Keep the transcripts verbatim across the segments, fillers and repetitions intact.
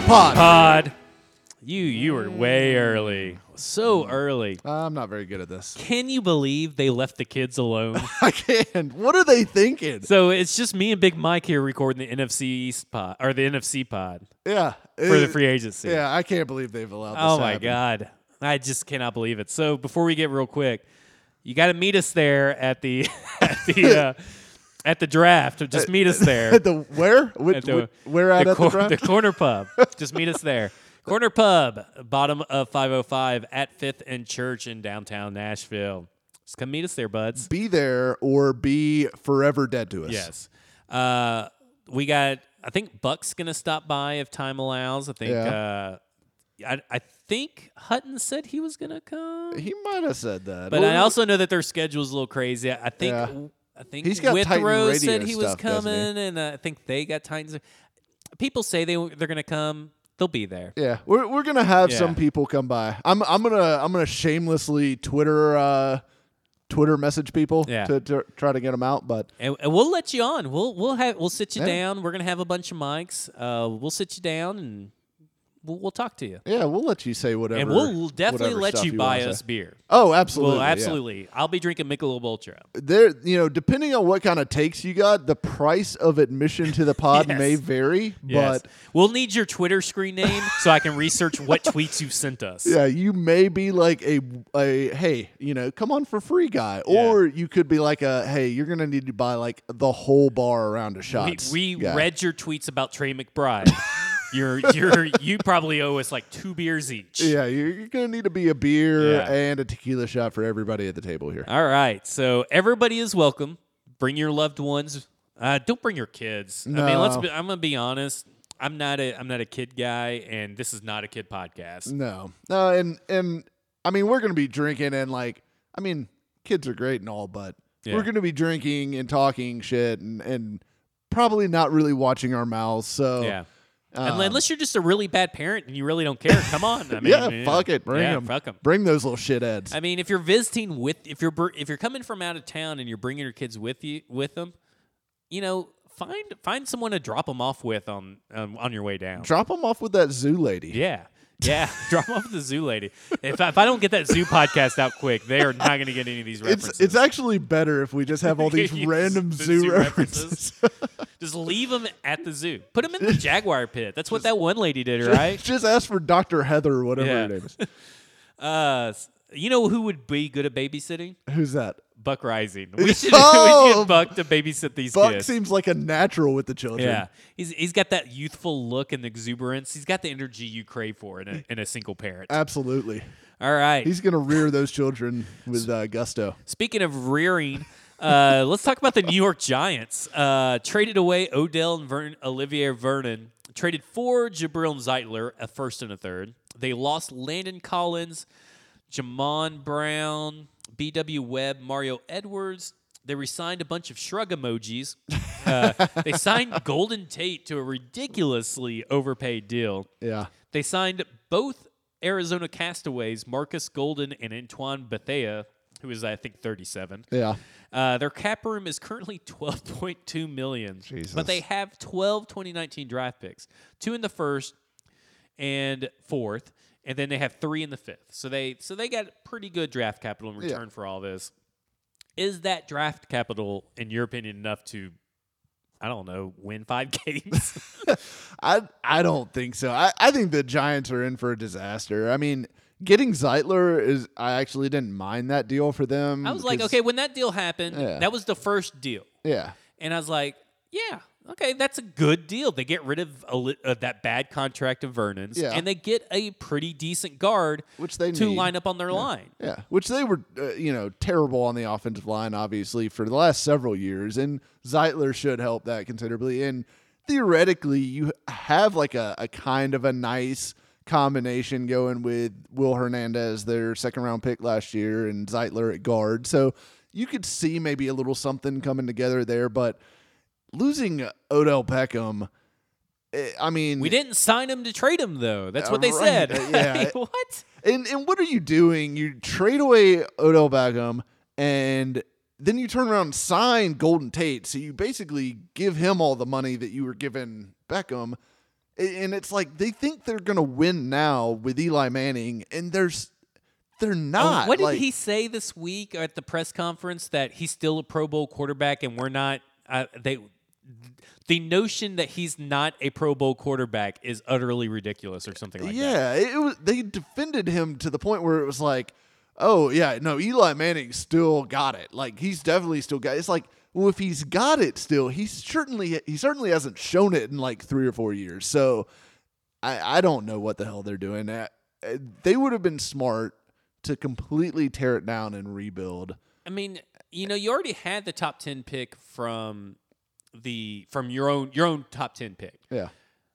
Pod. Pod. You you were way early. So early. I'm not very good at this. Can you believe they left the kids alone? I can't. What are they thinking? So it's just me and Big Mike here recording the N F C East pod or the N F C pod Yeah. for it- the free agency. Yeah, I can't believe they've allowed this Oh to my happen. God. I just cannot believe it. So before we get real quick, you got to meet us there at the at the uh, at the draft. Just meet us there. At the where? Which, At the- wh- where at the, at cor- the draft? the corner pub. Just meet us there. Corner pub, bottom of five oh five at Fifth and Church in downtown Nashville. Just come meet us there, buds. Be there or be forever dead to us. Yes. Uh, we got, I think Buck's going to stop by if time allows. I think, Yeah. uh, I, I think Hutton said he was going to come. He might have said that. But Or- I also know that their schedule's a little crazy. I think Yeah. I think He's got Titan Withrow Radio said he was stuff, doesn't he? coming, and uh, I think they got Titans. People say they they're going to come. They'll be there. Yeah, we're we're gonna have Yeah. some people come by. I'm I'm gonna I'm gonna shamelessly Twitter uh, Twitter message people Yeah. to, to try to get them out. But And, and we'll let you on. We'll we'll have we'll sit you Yeah. down. We're gonna have a bunch of mics. Uh, we'll sit you down and we'll, we'll talk to you. yeah, we'll let you say whatever. and we'll definitely whatever let stuff you you buy wanna us say. beer. Oh, absolutely. Well, yeah. absolutely. I'll be drinking Michelob Ultra. There, you know, depending on what kind of takes you got, the price of admission to the pod Yes. may vary. Yes. But We'll need your Twitter screen name so I can research what tweets you sent us. yeah, you may be like a a hey, you know, come on for free guy, Yeah. or you could be like a hey, you're gonna need to buy like the whole bar around of We, shots. we guy. read your tweets about Trey McBride. you're you're you probably owe us like two beers each. Yeah, you're, you're gonna need to be a beer Yeah. and a tequila shot for everybody at the table here. All right. So everybody is welcome. Bring your loved ones. Uh, don't bring your kids. I mean, let's. No. Be, I'm gonna be honest. I'm not a. I'm not a kid guy, and this is not a kid podcast. No, no, and and I mean we're gonna be drinking and like I mean kids are great and all, but Yeah. we're gonna be drinking and talking shit and and probably not really watching our mouths. So Yeah. um, Unless you're just a really bad parent and you really don't care, come on. I mean, yeah, fuck it, bring yeah, them, fuck 'em. bring those little shit heads. I mean, if you're visiting with, if you're br- if you're coming from out of town and you're bringing your kids with you with them, you know, find find someone to drop them off with on um, on your way down. Drop them off with that zoo lady. Yeah. Yeah, drop them off with the zoo lady. If I, if I don't get that zoo podcast out quick, they are not going to get any of these references. It's it's actually better if we just have all these Use random the zoo, zoo references. Just leave them at the zoo. Put them in the jaguar pit. That's what that one lady did, right? Just ask for Doctor Heather or whatever Yeah. her name is. Uh, s- you know who would be good at babysitting? Who's that? Buck Rising. We should, Oh! we should get Buck to babysit these Buck kids. seems like a natural with the children. Yeah, he's he's got that youthful look and exuberance. He's got the energy you crave for in a, in a single parent. Absolutely. All right. He's going to rear those children with uh, gusto. Speaking of rearing, uh, let's talk about the New York Giants. Uh, traded away Odell and Vern, Olivier Vernon. Traded for Jabril Zeitler, a first and a third. They lost Landon Collins, Jamon Brown, B W Webb, Mario Edwards. They re-signed a bunch of shrug emojis. Uh, they signed Golden Tate to a ridiculously overpaid deal. Yeah. They signed both Arizona castaways, Marcus Golden and Antoine Bethea, who is, I think, thirty-seven. Yeah. Uh, their cap room is currently twelve point two million dollars. Jesus. But they have twelve twenty nineteen draft picks, two in the first and fourth, and then they have three in the fifth. So they so they got pretty good draft capital in return Yeah. for all this. Is that draft capital, in your opinion, enough to, I don't know, win five games? I I don't think so. I, I think the Giants are in for a disaster. I mean, getting Zeitler is I actually didn't mind that deal for them. I was like, because- okay, when that deal happened, Yeah. that was the first deal. Yeah. And I was like, yeah, okay, that's a good deal. They get rid of, a li- of that bad contract of Vernon's, Yeah. and they get a pretty decent guard Which they to need. line up on their line. Yeah, which they were, uh, you know, terrible on the offensive line, obviously, for the last several years. And Zeitler should help that considerably. And theoretically, you have like a, a kind of a nice combination going with Will Hernandez, their second round pick last year, and Zeitler at guard. So you could see maybe a little something coming together there. But losing Odell Beckham, eh, I mean, We didn't sign him to trade him, though. That's Uh, what they right. said. Uh, yeah. Like, what? And and what are you doing? You trade away Odell Beckham, and then you turn around and sign Golden Tate. So you basically give him all the money that you were giving Beckham. And it's like they think they're going to win now with Eli Manning, and there's they're not. Oh, what did like, he say this week at the press conference that he's still a Pro Bowl quarterback and we're not? Uh, they the notion that he's not a Pro Bowl quarterback is utterly ridiculous, or something like yeah, that. Yeah, it was. They defended him to the point where it was like, oh yeah, no, Eli Manning still got it. Like he's definitely still got it. It's like, well, if he's got it still, he's certainly he certainly hasn't shown it in like three or four years. So I I don't know what the hell they're doing. Uh, They would have been smart to completely tear it down and rebuild. I mean, you know, you already had the top ten pick from the from your own your own top ten pick. Yeah,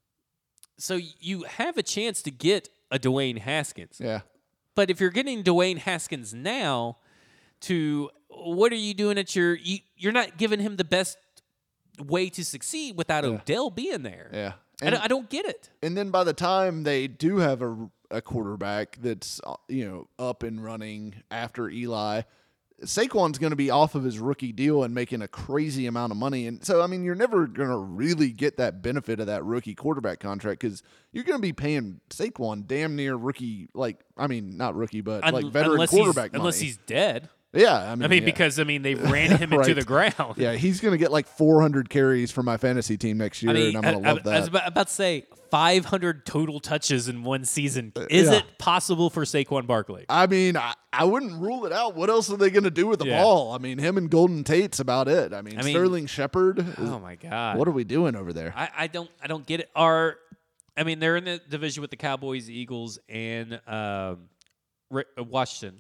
So you have a chance to get a Dwayne Haskins. yeah. But if you're getting Dwayne Haskins now, to what are you doing at your you, you're not giving him the best way to succeed without Yeah. Odell being there. Yeah. I, don't, I don't get it. And then by the time they do have a, a quarterback that's, uh, you know, up and running after Eli, Saquon's going to be off of his rookie deal and making a crazy amount of money. And so, I mean, you're never going to really get that benefit of that rookie quarterback contract because you're going to be paying Saquon damn near rookie, like, I mean, not rookie, but Un- like veteran unless quarterback he's, money. Unless he's dead. Yeah. I mean, I mean, yeah. because, I mean, they ran him into Right. the ground. Yeah, he's going to get like four hundred carries for my fantasy team next year, I mean, and I'm going to I, love I, that. I was about, about to say five hundred total touches in one season. Is yeah. it possible for Saquon Barkley? I mean, I, I wouldn't rule it out. What else are they going to do with the Yeah. ball? I mean, him and Golden Tate's about it. I mean, I mean- Sterling Shepard. is- Oh my God! What are we doing over there? I, I don't I don't get it. Are I mean they're in the division with the Cowboys, Eagles, and um, Ri- uh, Washington.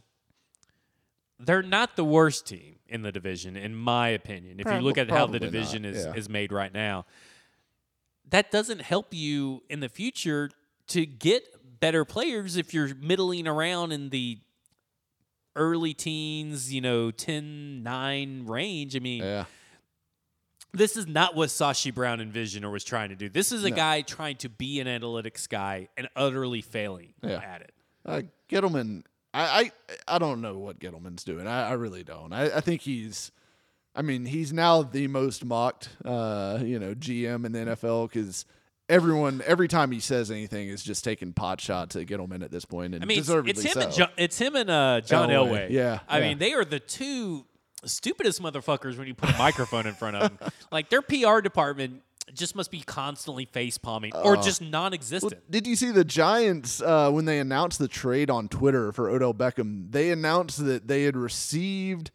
They're not the worst team in the division, in my opinion. If you look at how the Probably division not, is, yeah. is made right now, that doesn't help you in the future to get better players if you're middling around in the early teens, you know, ten, nine range. I mean, Yeah. this is not what Sashi Brown envisioned or was trying to do. This is a No. guy trying to be an analytics guy and utterly failing Yeah. at it. Uh, Gettleman, I, I I don't know what Gettleman's doing. I, I really don't. I, I think he's, I mean, he's now the most mocked, uh, you know, G M in the N F L because everyone, every time he says anything, is just taking pot shots at Gettleman at this point, and I mean, it's, deservedly it's him so. and jo- it's him and uh, John Elway. Elway. Yeah, I yeah. mean, they are the two stupidest motherfuckers when you put a microphone in front of them. Like their P R department just must be constantly face palming or just non-existent. Well, did you see the Giants uh, when they announced the trade on Twitter for Odell Beckham? They announced that they had received,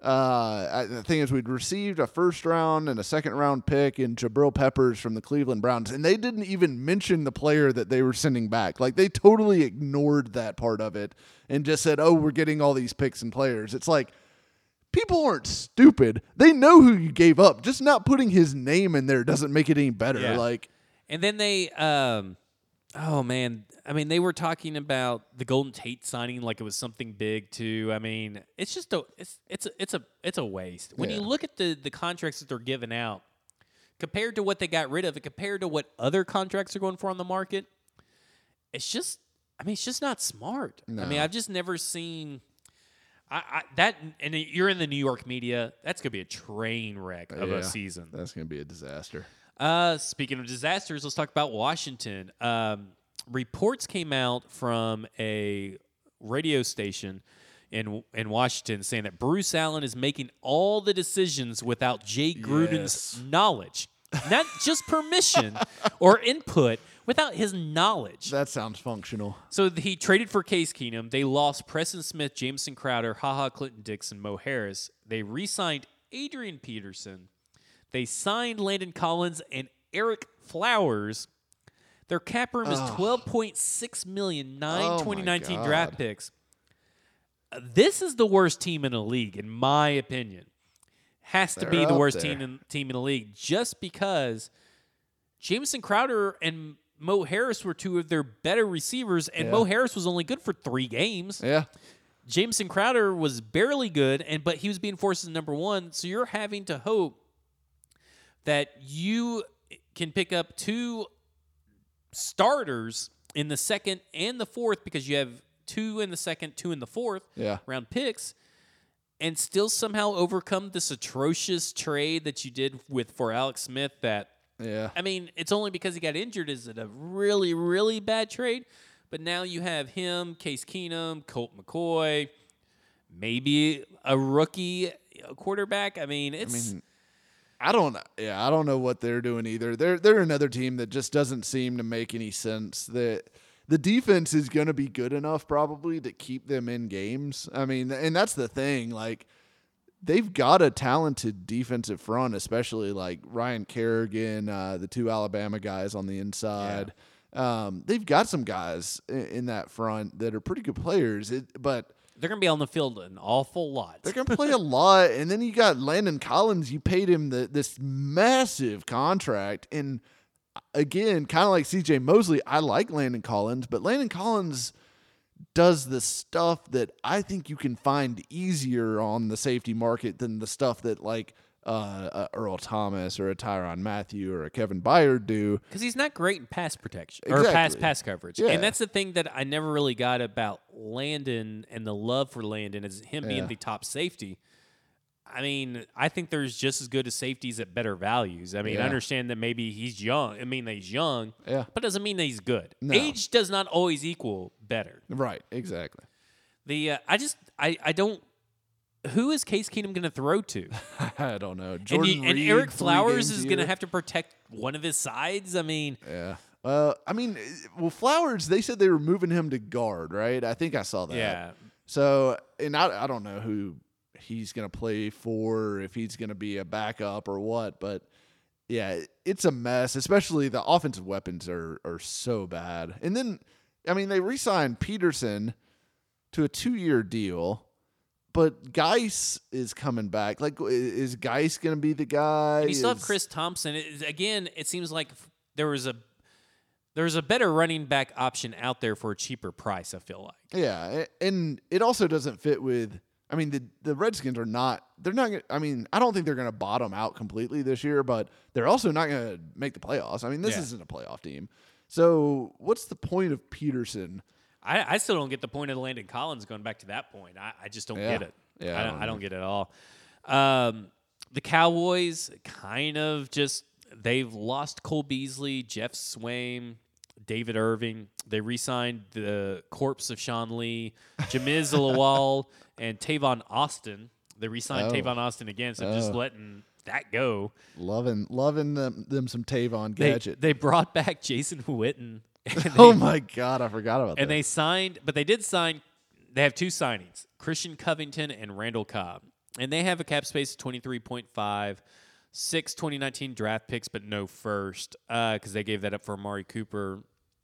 uh, I think is we'd received a first round and a second round pick in Jabril Peppers from the Cleveland Browns, and they didn't even mention the player that they were sending back. Like they totally ignored that part of it and just said, "Oh, we're getting all these picks and players." It's like, people aren't stupid. They know who you gave up. Just not putting his name in there doesn't make it any better. Yeah. Like, And then they, um, oh man, I mean, they were talking about the Golden Tate signing like it was something big too. I mean, it's just a, it's it's a, it's a it's a waste. When you Yeah. look at the the contracts that they're giving out compared to what they got rid of, and compared to what other contracts are going for on the market, it's just, I mean, it's just not smart. I mean, No. I've just never seen. I, I, that and you're in the New York media. That's gonna be a train wreck of Yeah. a season. that's going to be a disaster. Uh, speaking of disasters, let's talk about Washington. Um, reports came out from a radio station in in Washington saying that Bruce Allen is making all the decisions without Jay Gruden's Yes. knowledge, not just permission or input, without his knowledge. That sounds functional. So he traded for Case Keenum. They lost Preston Smith, Jameson Crowder, HaHa Clinton Dixon, Mo Harris. They re-signed Adrian Peterson. They signed Landon Collins and Eric Flowers. Their cap room is twelve point six million dollars, nine Oh, my twenty nineteen God. draft picks. Uh, This is the worst team in the league, in my opinion. Has to They're be the up worst there. team in, team in the league just because Jameson Crowder and Mo Harris were two of their better receivers, and Yeah. Mo Harris was only good for three games. Yeah. Jameson Crowder was barely good, and but he was being forced as number one. So you're having to hope that you can pick up two starters in the second and the fourth because you have two in the second, two in the fourth Yeah. round picks, and still somehow overcome this atrocious trade that you did with for Alex Smith that Yeah. I mean, it's only because he got injured. Is it a really, really bad trade? But now you have him, Case Keenum, Colt McCoy, maybe a rookie quarterback. I mean, it's. I mean, I don't. Yeah, I don't know what they're doing either. They're they're another team that just doesn't seem to make any sense. That the defense is going to be good enough probably to keep them in games. I mean, and that's the thing. Like, they've got a talented defensive front, especially like Ryan Kerrigan, uh, the two Alabama guys on the inside. Yeah. Um, they've got some guys in, in that front that are pretty good players. It, but they're going to be on the field an awful lot. They're going to play a lot. And then you got Landon Collins. You paid him the, this massive contract. And again, kind of like C J Mosley, I like Landon Collins, but Landon Collins does the stuff that I think you can find easier on the safety market than the stuff that like uh, uh, Earl Thomas or a Tyrann Mathieu or a Kevin Byard do. Because he's not great in pass protection exactly. or pass pass coverage. Yeah. And that's the thing that I never really got about Landon and the love for Landon is him yeah. being the top safety. I mean, I think there's just as good as safeties at better values. I mean, yeah. I understand that maybe he's young. I mean, that he's young, yeah. but doesn't mean that he's good. No. Age does not always equal better. Right, exactly. The uh, I just I, I don't. Who is Case Keenum going to throw to? I don't know. Jordan and, you, and Reed, Eric Flowers is going to here. have to protect one of his sides. I mean, yeah. Well, I mean, well, Flowers. They said they were moving him to guard, right? I think I saw that. Yeah. So, and I I don't know who he's going to play for, if he's going to be a backup or what, but yeah, it's a mess, especially the offensive weapons are are so bad. And then, I mean, they re-signed Peterson to a two-year deal, but Geis is coming back. Like, is Geis going to be the guy? And you still have Is- Chris Thompson. It, again, it seems like there was a there's a better running back option out there for a cheaper price, I feel like. Yeah, and it also doesn't fit with I mean, the, the Redskins are not – they're not – I mean, I don't think they're going to bottom out completely this year, but they're also not going to make the playoffs. I mean, this Yeah. isn't a playoff team. So what's the point of Peterson? I, I still don't get the point of Landon Collins going back to that point. I, I just don't Yeah. get it. Yeah, I I don't, don't I don't get it at all. Um, the Cowboys kind of just – they've lost Cole Beasley, Jeff Swaim, David Irving. They re-signed the corpse of Sean Lee, Jamiz Lawal, and Tavon Austin. They re-signed Oh. Tavon Austin again, so just Oh. letting that go. Loving loving them, them some Tavon They, Gadget. they brought back Jason Witten. And they, oh, my God. I forgot about and that. they signed, but they did sign, they have two signings, Christian Covington and Randall Cobb. And they have a cap space of twenty-three point five, six twenty nineteen draft picks, but no first because uh, they gave that up for Amari Cooper.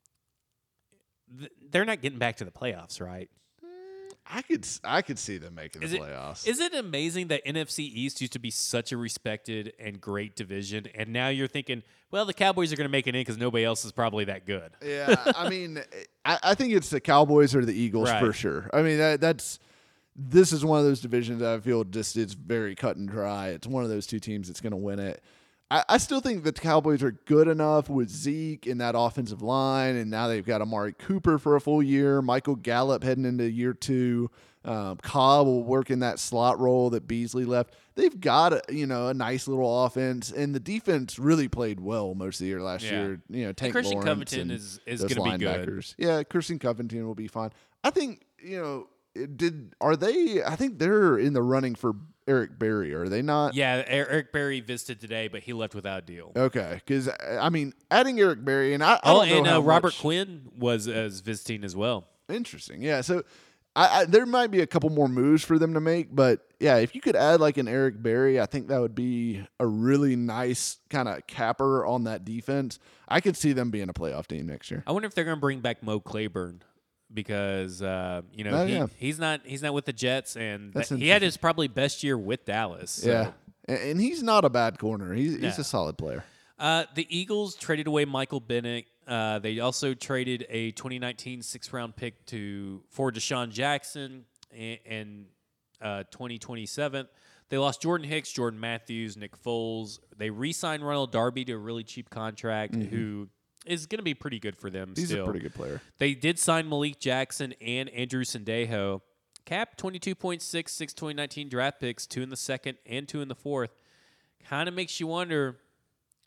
Th- they're not getting back to the playoffs, right? I could I could see them making the Is it- playoffs. Is it amazing that N F C East used to be such a respected and great division, and now you're thinking, well, the Cowboys are going to make it in because nobody else is probably that good? yeah, I mean, I, I think it's the Cowboys or the Eagles Right. for sure. I mean, that, that's this is one of those divisions that I feel just it's very cut and dry. It's one of those two teams that's going to win it. I, I still think the Cowboys are good enough with Zeke in that offensive line, and now they've got Amari Cooper for a full year, Michael Gallup heading into year two. Um, Cobb will work in that slot role that Beasley left. They've got a, you know a nice little offense, and the defense really played well most of the year last Yeah. year. You know, And Tank Christian Lawrence Covington and is, is those going to be good. linebackers. Yeah, Christian Covington will be fine. I think you know. it Did are they? I think they're in the running for Eric Berry. Are they not? Yeah, Er- Eric Berry visited today, but he left without a deal. Okay, because I mean, adding Eric Berry and I. I Oh, don't know and how uh, Robert much- Quinn was as visiting as well. Interesting. Yeah. So I, I there might be a couple more moves for them to make, but yeah, if you could add like an Eric Berry, I think that would be a really nice kind of capper on that defense. I could see them being a playoff team next year. I wonder if they're going to bring back Mo Claiborne because uh, you know Oh, he, yeah. he's not he's not with the Jets, and That's that- he had his probably best year with Dallas. So. Yeah. And, and he's not a bad corner. He's he's No. a solid player. Uh, the Eagles traded away Michael Bennett. Uh, they also traded a twenty nineteen sixth round pick to for Deshaun Jackson and, and uh, twenty twenty-seven. They lost Jordan Hicks, Jordan Matthews, Nick Foles. They re-signed Ronald Darby to a really cheap contract, who is going to be pretty good for them. He's still. a pretty good player. They did sign Malik Jackson and Andrew Sandejo. Cap twenty-two point six, six twenty nineteen draft picks, two in the second and two in the fourth. Kind of makes you wonder.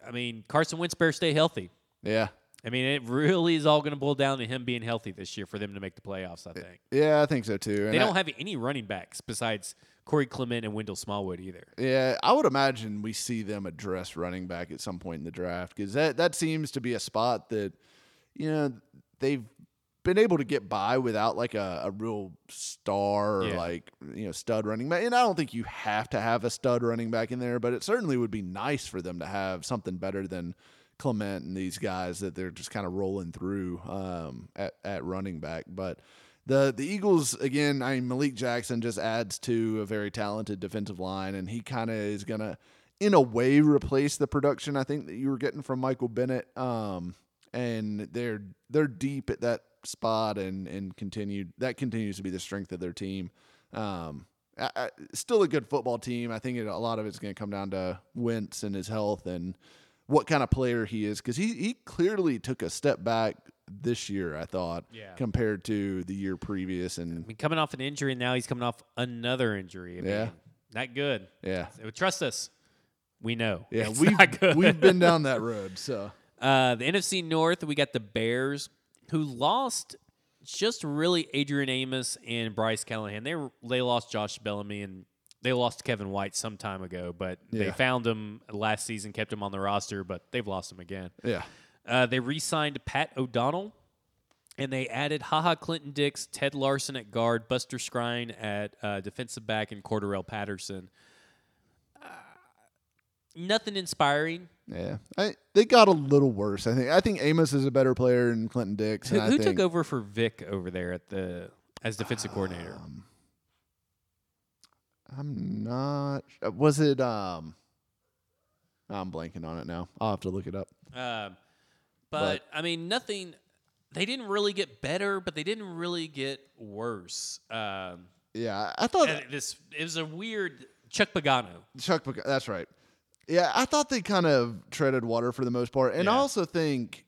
I mean, Carson Wentz better stay healthy. Yeah. I mean, it really is all going to boil down to him being healthy this year for them to make the playoffs, I think. Yeah, I think so too. And they don't I, have any running backs besides Corey Clement and Wendell Smallwood either. Yeah, I would imagine we see them address running back at some point in the draft because that, that seems to be a spot that, you know, they've been able to get by without like a, a real star or Yeah. like, you know, stud running back. And I don't think you have to have a stud running back in there, but it certainly would be nice for them to have something better than Clement and these guys that they're just kind of rolling through um, at, at running back. But the the Eagles, again, I mean, Malik Jackson just adds to a very talented defensive line, and he kind of is going to, in a way, replace the production I think that you were getting from Michael Bennett. Um, and they're they're deep at that spot, and and continued that continues to be the strength of their team. Um, I, I, still a good football team. I think it, a lot of it's going to come down to Wentz and his health and what kind of player he is, because he, he clearly took a step back this year, I thought, Yeah. compared to the year previous. And I mean, coming off an injury, and now he's coming off another injury. I mean, Yeah. not good. yeah, So trust us. We know. yeah, It's we've not good. we've been down that road. So Uh, the N F C North, we got the Bears, who lost just really Adrian Amos and Bryce Callahan. They were, they lost Josh Bellamy, and they lost Kevin White some time ago, but they Yeah. found him last season, kept him on the roster, but they've lost him again. yeah, Uh, they re-signed Pat O'Donnell, and they added HaHa Clinton Dix, Ted Larson at guard, Buster Skrine at uh, defensive back, and Cordarrelle Patterson. Uh, nothing inspiring. yeah. I, they got a little worse. I think. I think Amos is a better player than Clinton Dix. Who, and I who think, took over for Vic over there at the as defensive coordinator? Um, I'm not. uh, Was it? Um, I'm blanking on it now. I'll have to look it up. Um, but, I mean, nothing. They didn't really get better, but they didn't really get worse. Um, Yeah, I thought and this it was a weird Chuck Pagano. Chuck. Pag- That's right. Yeah, I thought they kind of treaded water for the most part, and I Yeah. also think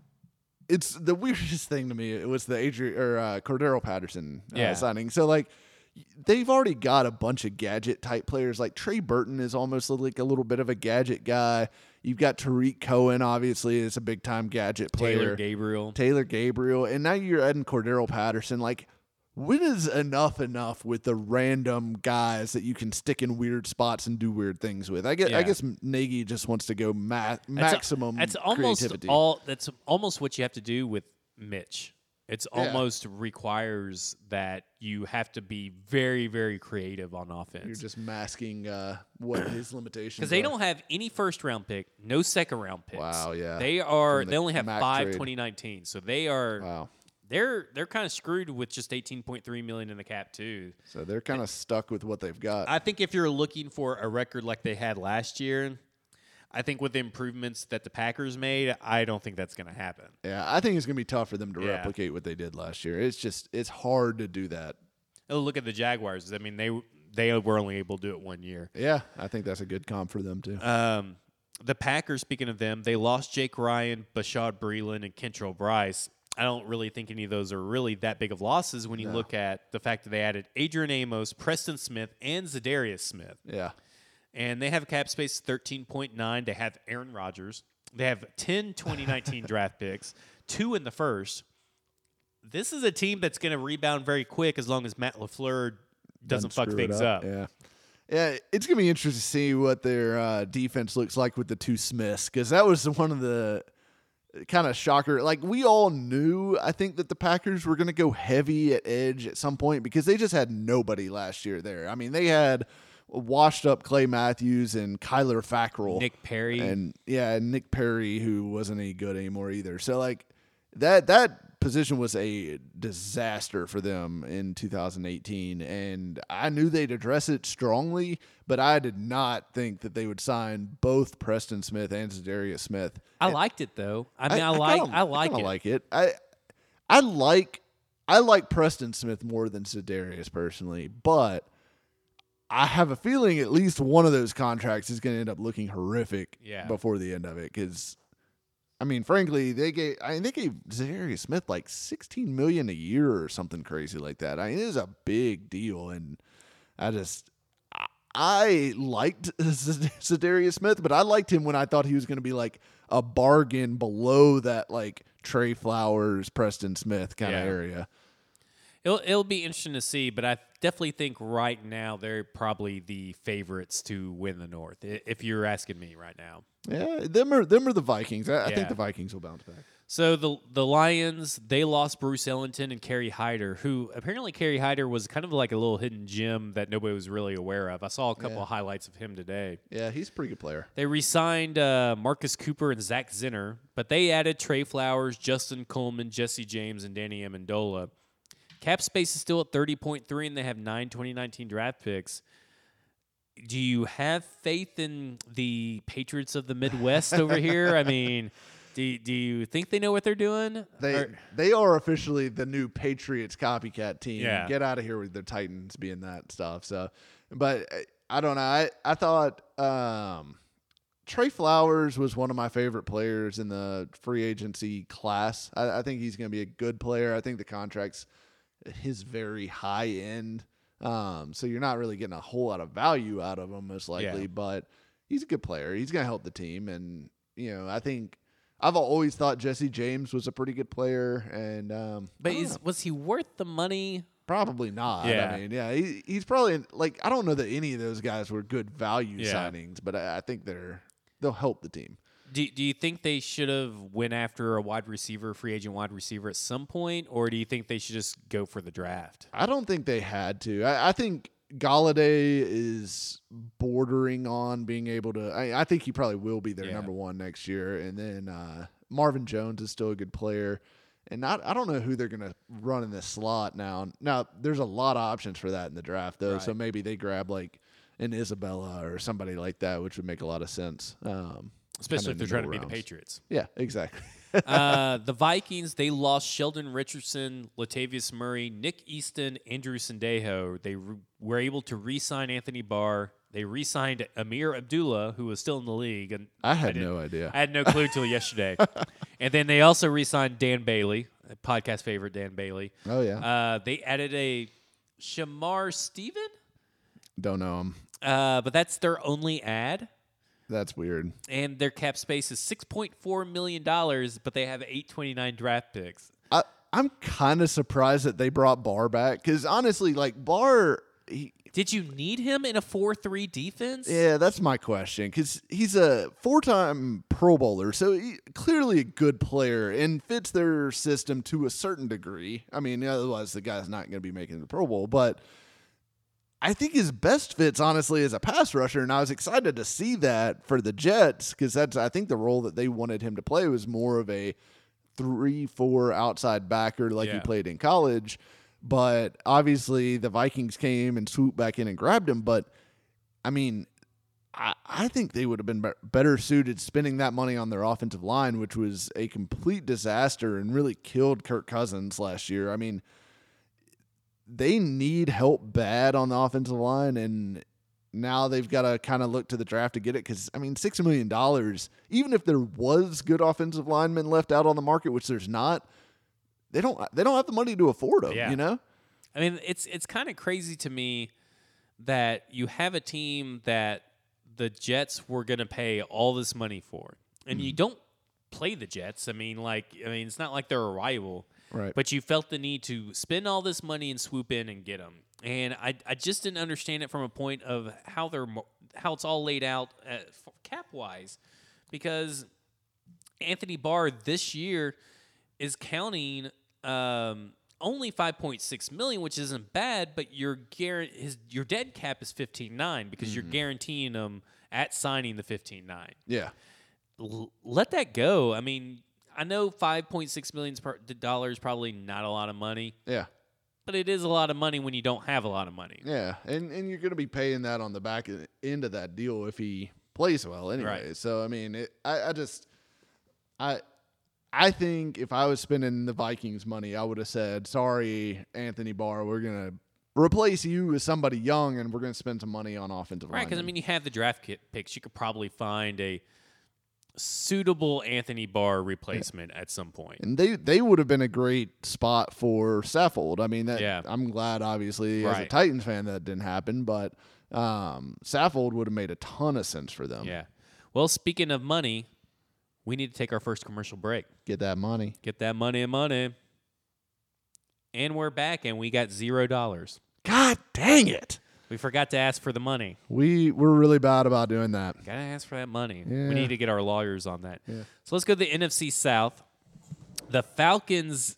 it's the weirdest thing to me. It was the Adrian or uh, Cordero Patterson uh, Yeah. signing. So like, they've already got a bunch of gadget type players. Like Trey Burton is almost like a little bit of a gadget guy. You've got Tariq Cohen, obviously, is a big time gadget player. Taylor Gabriel. Taylor Gabriel, and now you're adding Cordero Patterson. Like, when is enough enough with the random guys that you can stick in weird spots and do weird things with? I guess Yeah. I guess Nagy just wants to go ma- That's a- maximum. That's almost creativity. all. That's almost what you have to do with Mitch. It's Yeah. almost requires that you have to be very, very creative on You're offense. just masking uh, what his limitations. Because they are. don't have any first round pick, no second round picks. Wow, yeah. They are. From the They only have Mac five trade. twenty nineteen, so they are. Wow. They're they're kind of screwed with just eighteen point three million in the cap too. So they're kind of stuck with what they've got. I think if you're looking for a record like they had last year, I think with the improvements that the Packers made, I don't think that's going to happen. yeah, I think it's gonna be tough for them to Yeah. replicate what they did last year. It's just it's hard to do that. Oh, look at the Jaguars. I mean, they they were only able to do it one year. Yeah, I think that's a good comp for them too. Um, the Packers, speaking of them, they lost Jake Ryan, Bashad Breeland, and Kentrell Bryce. I don't really think any of those are really that big of losses when you No. look at the fact that they added Adrian Amos, Preston Smith, and Zadarius Smith. Yeah. And they have a cap space of thirteen point nine. They have Aaron Rodgers. They have ten twenty nineteen draft picks, two in the first. This is a team that's going to rebound very quick as long as Matt LaFleur doesn't fuck screw it things up. Yeah. Yeah, it's going to be interesting to see what their uh, defense looks like with the two Smiths, because that was one of the kind of shocker. Like, we all knew, I think, that the Packers were going to go heavy at edge at some point because they just had nobody last year there. I mean, they had washed up Clay Matthews and Kyler Fackrell. Nick Perry. And, yeah, and Nick Perry, who wasn't any good anymore either. So, like, that that position was a disaster for them in two thousand eighteen, and I knew they'd address it strongly, but I did not think that they would sign both Preston Smith and Zadarius Smith. I liked it though. I mean, I, like kinda- I like kinda it. like it. I I like I like Preston Smith more than Zadarius personally, but I have a feeling at least one of those contracts is going to end up looking horrific Yeah. before the end of it, because I mean, frankly, they gave I mean, they gave Zadarius Smith like sixteen million dollars a year or something crazy like that. I mean, it is a big deal, and I just I, I liked Zadarius Smith, but I liked him when I thought he was going to be like a bargain below that like Trey Flowers, Preston Smith kind of Yeah. area. It'll it'll be interesting to see, but I definitely think right now they're probably the favorites to win the North. i- If you're asking me right now. Yeah, them are them are the Vikings. I, I Yeah. think the Vikings will bounce back. So the the Lions, they lost Bruce Ellington and Kerry Hyder, who apparently Kerry Hyder was kind of like a little hidden gem that nobody was really aware of. I saw a couple Yeah. of highlights of him today. Yeah, he's a pretty good player. They re-signed uh, Marcus Cooper and Zach Zinner, but they added Trey Flowers, Justin Coleman, Jesse James, and Danny Amendola. Cap space is still at thirty point three, and they have nine twenty nineteen draft picks. Do you have faith in the Patriots of the Midwest over here? I mean, do, do you think they know what they're doing? They Or- they are officially the new Patriots copycat team. Yeah. Get out of here with the Titans being that stuff. So, but uh, I don't know. I I thought um, Trey Flowers was one of my favorite players in the free agency class. I, I think he's going to be a good player. I think the contract's his very high end. Um, so you're not really getting a whole lot of value out of him, most likely. Yeah. But he's a good player. He's going to help the team, and you know, I think. I've always thought Jesse James was a pretty good player, and um, but I don't is, know. was he worth the money? Probably not. Yeah. I mean, yeah, he, he's probably like I don't know that any of those guys were good value Yeah. signings, but I, I think they're they'll help the team. Do, do you think they should have went after a wide receiver, free agent wide receiver at some point, or do you think they should just go for the draft? I don't think they had to. I, I think Galladay is bordering on being able to. I, I think he probably will be their Yeah. number one next year, and then uh, Marvin Jones is still a good player. And not, I don't know who they're going to run in this slot now. Now, there's a lot of options for that in the draft, though. So Right. maybe they grab like an Isabella or somebody like that, which would make a lot of sense. Um, Especially kinda if they're in trying the to be the middle rounds. Patriots. Yeah, exactly. uh, the Vikings, they lost Sheldon Richardson, Latavius Murray, Nick Easton, Andrew Sandejo. They re- were able to re-sign Anthony Barr. They re-signed Amir Abdullah, who was still in the league. And I had didn't- no idea. I had no clue till yesterday. And then they also re-signed Dan Bailey, a podcast favorite Dan Bailey. Oh, yeah. Uh, they added a Shamar Steven, Don't know him. uh, but that's their only ad. That's weird. And their cap space is six point four million dollars, but they have eight twenty-nine draft picks. I, I'm kind of surprised that they brought Barr back because honestly, like Barr, he, Did you need him in a four three defense? yeah, that's my question because he's a four-time Pro Bowler, so he, clearly a good player and fits their system to a certain degree. I mean, otherwise the guy's not going to be making the Pro Bowl, but I think his best fits honestly as a pass rusher, and I was excited to see that for the Jets because that's I think the role that they wanted him to play was more of a three four outside backer like he Yeah. played in college. But obviously the Vikings came and swooped back in and grabbed him. But I mean, I, I think they would have been be- better suited spending that money on their offensive line, which was a complete disaster and really killed Kirk Cousins last year. I mean, they need help bad on the offensive line, and now they've got to kind of look to the draft to get it because, I mean, six million dollars, even if there was good offensive linemen left out on the market, which there's not, they don't they don't have the money to afford them, Yeah. you know? I mean, it's it's kind of crazy to me that you have a team that the Jets were going to pay all this money for, and Mm-hmm. you don't play the Jets. I mean, like, I mean, it's not like they're a rival. Right. But you felt the need to spend all this money and swoop in and get them. And I, I just didn't understand it from a point of how they're mo- how it's all laid out uh, cap wise, because Anthony Barr this year is counting um, only five point six million, which isn't bad. But your guar- his your dead cap is fifteen nine because you're guaranteeing him at signing the fifteen nine. Yeah. L- let that go. I mean, I know five point six million dollars probably not a lot of money, Yeah. but it is a lot of money when you don't have a lot of money. Yeah. And and you're going to be paying that on the back end of that deal if he plays well anyway. Right. So, I mean, it, I, I just – I I think if I was spending the Vikings money, I would have said, sorry, Anthony Barr, we're going to replace you with somebody young and we're going to spend some money on offensive Right, because, I linemen. mean, you have the draft kit picks. You could probably find a suitable Anthony Barr replacement at some point. And they, they would have been a great spot for Saffold. I mean, that, Yeah. I'm glad, obviously, as a Right. Titans fan, that didn't happen. But um, Saffold would have made a ton of sense for them. Yeah. Well, speaking of money, we need to take our first commercial break. Get that money. Get that money and money. And we're back, and we got zero dollars. God dang it. We forgot to ask for the money. We, we're really bad about doing that. Got to ask for that money. Yeah. We need to get our lawyers on that. Yeah. So let's go to the N F C South. The Falcons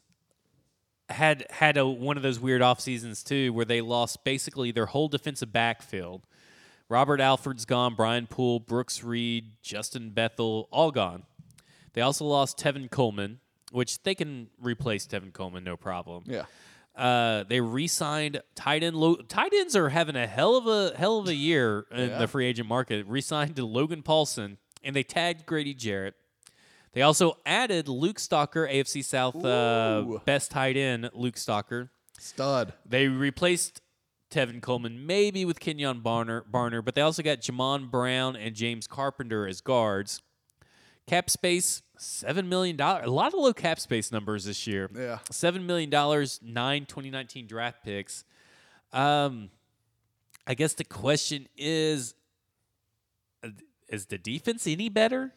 had had a, one of those weird off seasons too, where they lost basically their whole defensive backfield. Robert Alford's gone, Brian Poole, Brooks Reed, Justin Bethel, all gone. They also lost Tevin Coleman, which they can replace Tevin Coleman, no problem. Yeah. Uh, they re-signed tight end. Lo- tight ends are having a hell of a hell of a year in Yeah. the free agent market. Re-signed to Logan Paulson, and they tagged Grady Jarrett. They also added Luke Stalker, A F C South uh, Ooh. best tight end, Luke Stalker. Stud. They replaced Tevin Coleman maybe with Kenyon Barner, Barner, but they also got Jamon Brown and James Carpenter as guards. Cap space, seven million dollars. A lot of low cap space numbers this year. Yeah. seven million dollars, nine twenty nineteen draft picks. Um, I guess the question is, uh, is the defense any better?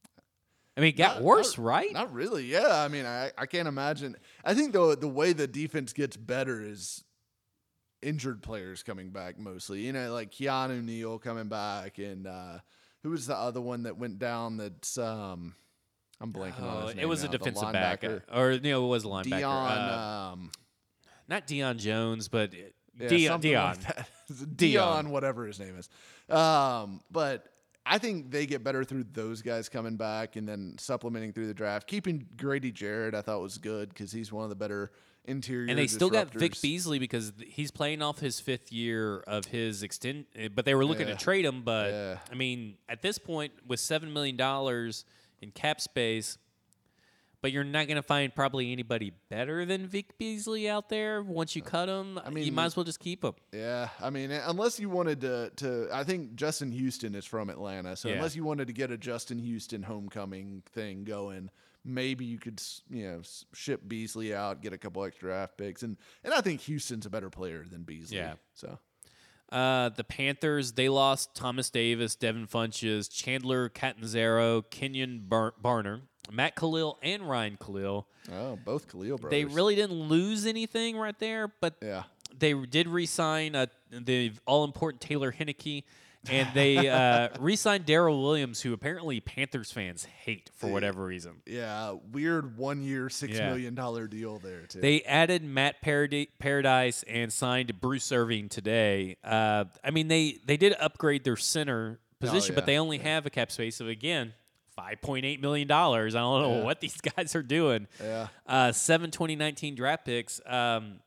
I mean, it got Not- worse, not- right? Not really. Yeah. I mean, I, I can't imagine. I think the the way the defense gets better is injured players coming back mostly. You know, like Keanu Neal coming back, and uh, who was the other one that went down? That's um, I'm blanking on Oh, his name it was now, a the defensive back, linebacker. or you know, it was a linebacker. Dion. Uh, um, not Dion Jones, but yeah, Dion. something Dion. like that. Dion. Dion, whatever his name is. Um, but I think they get better through those guys coming back and then supplementing through the draft. Keeping Grady Jarrett, I thought was good because he's one of the better interior. And they still got Vic disruptors. Beasley because th- he's playing off his fifth year of his extend. uh, But they were looking Yeah. to trade him. But Yeah. I mean, at this point, with seven million dollars in cap space, but you're not going to find probably anybody better than Vic Beasley out there once you cut him. I mean, you mean, might as well just keep him. Yeah, I mean, unless you wanted to, to, I think Justin Houston is from Atlanta, so Yeah. unless you wanted to get a Justin Houston homecoming thing going, maybe you could, s- you know, s- ship Beasley out, get a couple extra draft picks, and and I think Houston's a better player than Beasley. Yeah. So Uh, the Panthers, they lost Thomas Davis, Devin Funches, Chandler Catanzaro, Kenyon Bar- Barner, Matt Khalil, and Ryan Khalil. oh, both Khalil brothers. They really didn't lose anything right there, but yeah. they did re-sign uh, the all-important Taylor Henneke, and they uh, re-signed Darrell Williams, who apparently Panthers fans hate for whatever reason. Yeah, weird one year, six Yeah. million dollar deal there too. They added Matt Paradi- Paradise and signed Bruce Irving today. Uh, I mean, they, they did upgrade their center position, but yeah, they only have a cap space of, again, five point eight million dollars. I don't know Yeah. what these guys are doing. yeah, Uh, seven twenty nineteen draft picks. Um,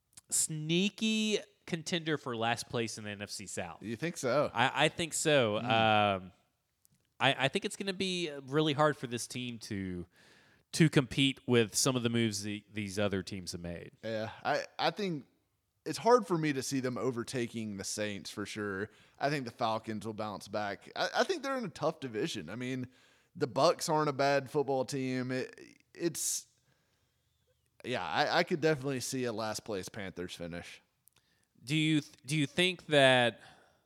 sneaky contender for last place in the N F C South. you think so? I, I think so. Um, I, I think it's going to be really hard for this team to to compete with some of the moves the, these other teams have made. Yeah, I, I think it's hard for me to see them overtaking the Saints for sure. I think the Falcons will bounce back. I, I think they're in a tough division. I mean, the Bucks aren't a bad football team. It, it's yeah, I, I could definitely see a last place Panthers finish. Do you do you think that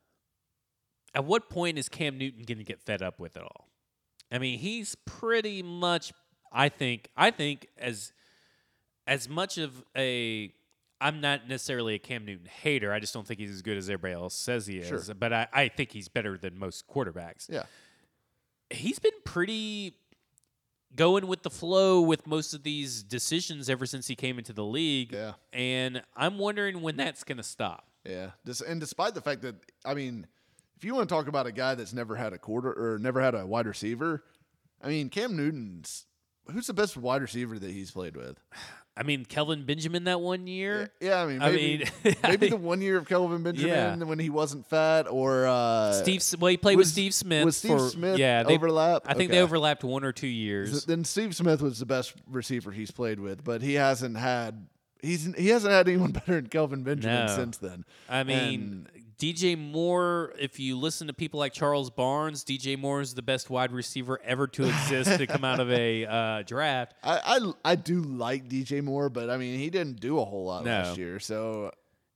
at what point is Cam Newton going to get fed up with it all? I mean, he's pretty much. I think. I think as as much of a. I'm not necessarily a Cam Newton hater. I just don't think he's as good as everybody else says he is. Sure. But I, I think he's better than most quarterbacks. Yeah, He's been pretty going with the flow with most of these decisions ever since he came into the league. Yeah. And I'm wondering when that's going to stop. yeah. Dis- and despite the fact that, I mean, if you want to talk about a guy that's never had a quarter or never had a wide receiver, I mean, Cam Newton's. Who's the best wide receiver that he's played with? I mean, Kelvin Benjamin that one year. Yeah, I mean, I maybe, mean- maybe the one year of Kelvin Benjamin Yeah. when he wasn't fat, or uh, Steve, S- well, he played with was- Steve Smith. was Steve for, Smith yeah, they, overlap? I think Okay. they overlapped one or two years. Then Steve Smith was the best receiver he's played with, but he hasn't had he's he hasn't had anyone better than Kelvin Benjamin No. since then. I mean, And- D J Moore, if you listen to people like Charles Barnes, D J Moore is the best wide receiver ever to exist to come out of a uh, draft. I, I I do like D J Moore, but I mean he didn't do a whole lot No. last year, so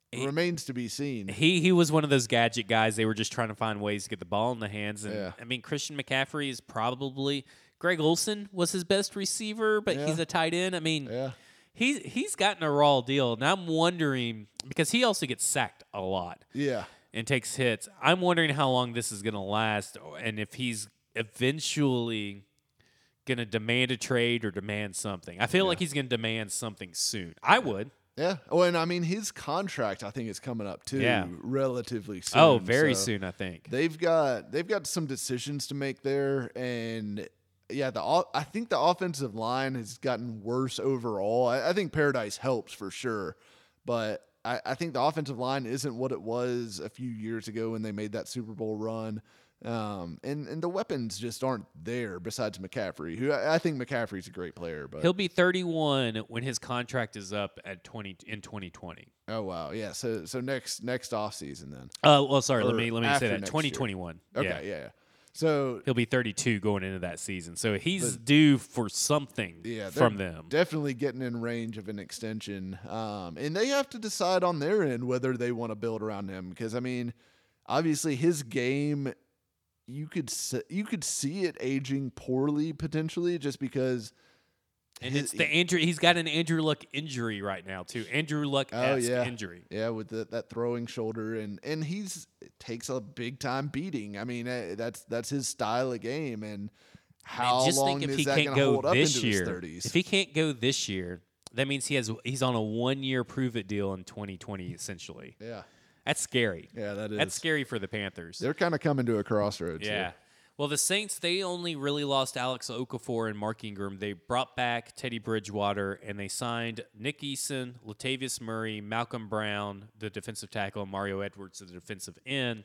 remains to be seen. He he was one of those gadget guys. They were just trying to find ways to get the ball in the hands. And Yeah. I mean, Christian McCaffrey is probably Greg Olson was his best receiver, but Yeah. he's a tight end. I mean, Yeah. he's he's gotten a raw deal, and I'm wondering because he also gets sacked a lot Yeah. and takes hits. I'm wondering how long this is going to last, and if he's eventually going to demand a trade or demand something. I feel Yeah. like he's going to demand something soon. I would. Yeah. Well, and I mean, his contract, I think, is coming up too, Yeah. relatively soon. Oh, very so soon, I think. They've got they've got some decisions to make there, and yeah, the o- I think the offensive line has gotten worse overall. I, I think Paradise helps for sure, but I, I think the offensive line isn't what it was a few years ago when they made that Super Bowl run. Um, and, and the weapons just aren't there besides McCaffrey, who I, I think McCaffrey's a great player. But He'll be thirty-one when his contract is up at twenty in twenty twenty. oh wow, yeah. So so next next off season then. Oh, well, sorry. Let Or me let me after say that next year. twenty twenty-one. Okay, Yeah. yeah. yeah. So He'll be thirty-two going into that season, so he's due for something yeah, from they're them. definitely getting in range of an extension, um, and they have to decide on their end whether they want to build around him. Because I mean, obviously his game, you could se- you could see it aging poorly potentially, just because. And his- it's the Andrew. He's got an Andrew Luck injury right now too. Andrew Luck Oh, yeah. injury. Yeah, with the, that throwing shoulder, and and he's it takes a big time beating. I mean, eh, that's that's his style of game, and how Man, just long think if is he that can't going to go hold up this into his year. thirties? If he can't go this year, that means he has he's on a one year prove it deal in twenty twenty essentially. Yeah, That's scary. yeah, that is. That's scary for the Panthers. They're kind of coming to a crossroads. Yeah. here. Well, the Saints, they only really lost Alex Okafor and Mark Ingram. They brought back Teddy Bridgewater, and they signed Nick Eason, Latavius Murray, Malcolm Brown, the defensive tackle, and Mario Edwards, the defensive end.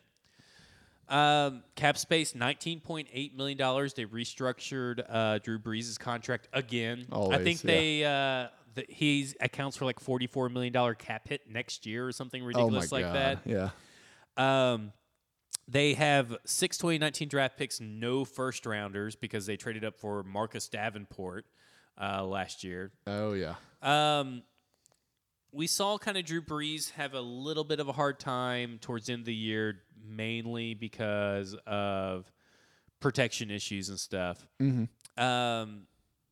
Um, cap space, nineteen point eight million dollars. They restructured uh, Drew Brees' contract again. I Always, think yeah. they uh, the, he accounts for like forty-four million dollars cap hit next year or something Oh my ridiculous like god. that. Yeah. Um, they have six twenty nineteen draft picks, no first rounders because they traded up for Marcus Davenport uh, last year. Oh yeah. Um, we saw kind of Drew Brees have a little bit of a hard time towards the end of the year, mainly because of protection issues and stuff. Mm-hmm. Um,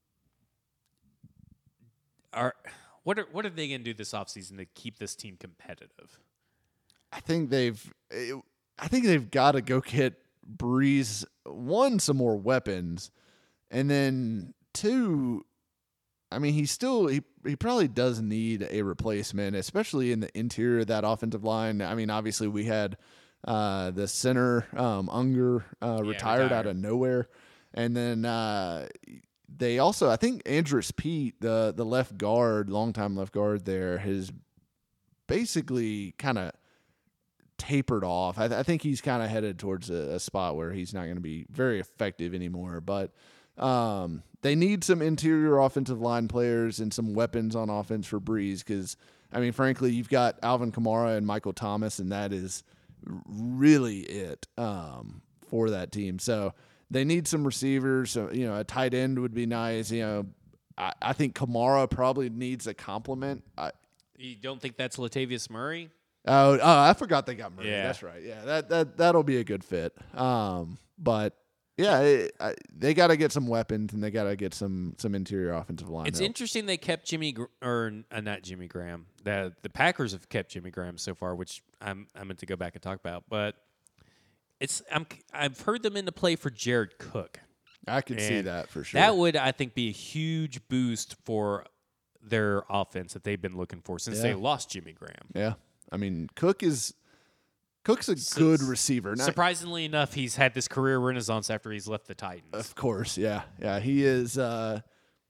are what are what are they going to do this offseason to keep this team competitive? I think they've. It, I think they've got to go get Breeze one some more weapons, and then two. I mean, he still he he probably does need a replacement, especially in the interior of that offensive line. I mean, obviously we had uh, the center um, Unger uh, Yeah, retired, retired. out of nowhere, and then uh, they also I think Andrus Pete, the the left guard, longtime left guard there, has basically kind of tapered off. I, th- I think he's kind of headed towards a, a spot where he's not going to be very effective anymore. But um, they need some interior offensive line players and some weapons on offense for Breeze because, I mean, frankly, you've got Alvin Kamara and Michael Thomas, and that is really it um, for that team. So they need some receivers. So, you know, a tight end would be nice. You know, I, I think Kamara probably needs a compliment. I, You don't think that's Latavius Murray? Oh, oh, I forgot they got Murray. Yeah. That's right. Yeah, that that that'll be a good fit. Um, but yeah, it, I, they got to get some weapons and they got to get some some interior offensive line. It's help. interesting they kept Jimmy Gr- or uh, not Jimmy Graham. The the Packers have kept Jimmy Graham so far, which I'm I meant to go back and talk about. But it's I'm I've heard them into play for Jared Cook. I could see And that for sure. That would I think be a huge boost for their offense that they've been looking for since they Yeah. lost Jimmy Graham. yeah, I mean, Cook is Cook's a So- good receiver. Not, Surprisingly enough, he's had this career renaissance after he's left the Titans. of course, yeah, yeah, he is uh,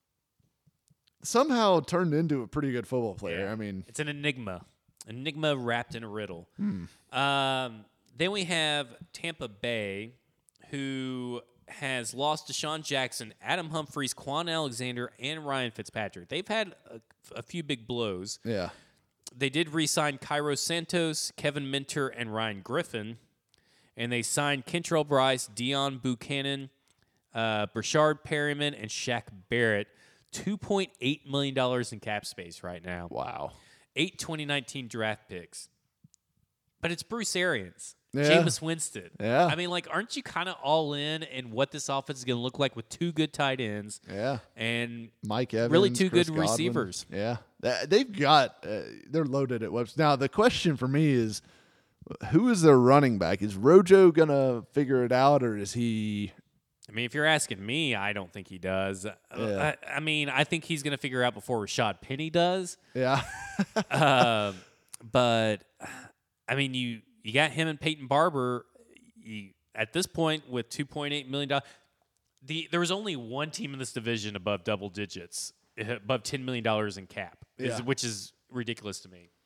somehow turned into a pretty good football player. Yeah. I mean, It's an enigma, enigma wrapped in a riddle. Hmm. Um, then we have Tampa Bay, who has lost Deshaun Jackson, Adam Humphries, Quan Alexander, and Ryan Fitzpatrick. They've had a, a few big blows. yeah, They did re-sign Cairo Santos, Kevin Minter, and Ryan Griffin. And they signed Kentrell Bryce, Dion Buchanan, uh, Brashard Perryman, and Shaq Barrett. two point eight million dollars in cap space right now. wow, eight twenty nineteen draft picks. But it's Bruce Arians, Yeah. Jameis Winston. Yeah. I mean, like, aren't you kind of all in in what this offense is going to look like with two good tight ends Yeah. and Mike Evans, really two Chris good Godwin. receivers? Yeah. That- They've got, uh, they're loaded at Webster. Now, the question for me is, who is their running back? Is Rojo going to figure it out, or is he? I mean, if you're asking me, I don't think he does. Uh, Yeah. I, I mean, I think he's going to figure out before Rashad Penny does. Yeah. um, but, I mean, you, you got him and Peyton Barber. You, at this point, with two point eight million dollars, the, there was only one team in this division above double digits, above ten million dollars in cap, is- Yeah. which is ridiculous to me.